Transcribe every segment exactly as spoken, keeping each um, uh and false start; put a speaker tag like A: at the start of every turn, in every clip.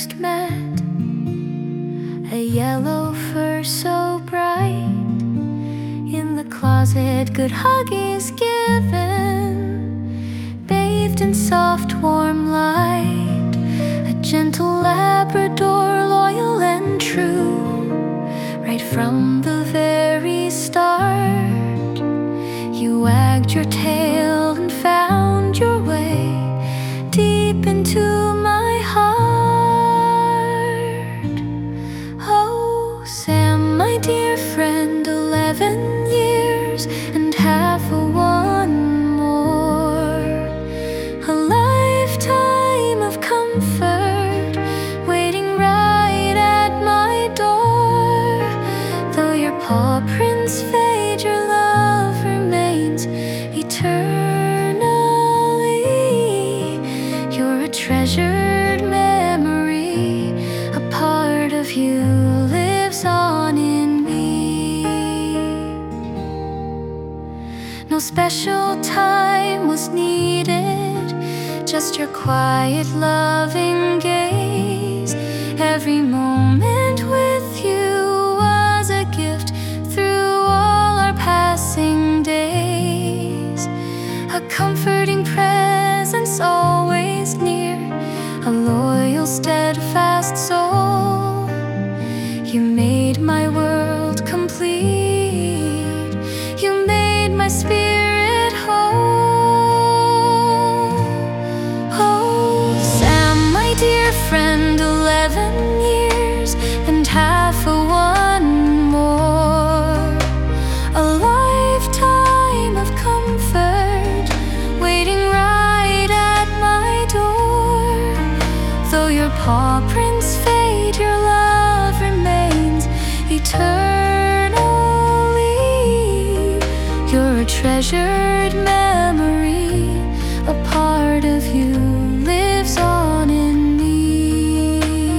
A: first met, a yellow fur so bright. In the closet, good huggies given, bathed in soft warm light. A gentle Labrador, loyal and true, right from the very start. You wagged your tail and found your way deep into my heart. Oh, Sam, my dear friend, eleven years and half a one more. A lifetime of comfort waiting right at my door. Though your paw prints fade, your love remains eternally. You're a treasured memory, a part of you lives on in me. No special time was needed, just your quiet, loving gaze. Every moment with you was a gift through all our passing days. A comforting presence always near, a loyal, steadfast soul. You made my world complete, you made my spirit whole. Oh, Sam, my dear friend, eleven years and half a one more. A lifetime of comfort waiting right at my door. Though your paw prints fade, your love remains eternally. You're a treasured memory, a part of you lives on in me.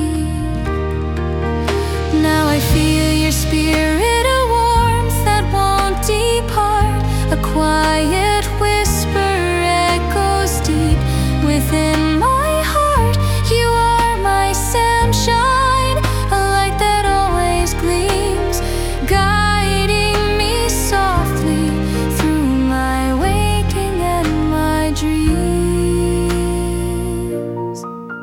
A: Now I feel your spirit, a warmth that won't depart. A quiet whisper echoes deep within my heart. You are my sunshine, a light that always gleams, guiding me softly through my waking and my dreams.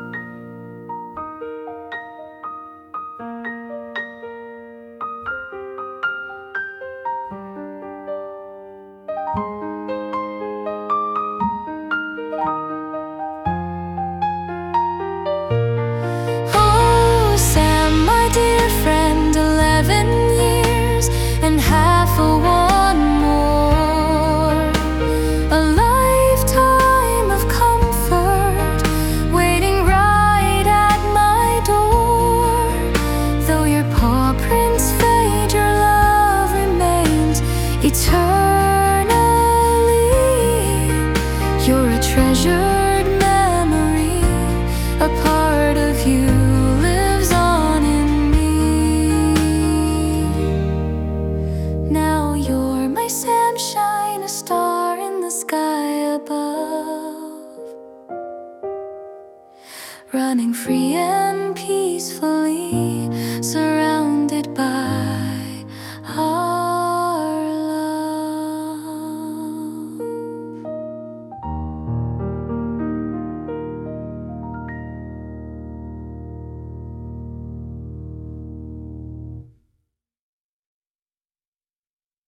A: Oh, Sam, my dear friend, eleven years and half a one more. A lifetime of comfort waiting right at my door. Though your paw prints fade, your love remains eternally. You're a treasured memory, a part of you lives on in me. Now you're my sunshine, a star in the sky above, running free and peacefully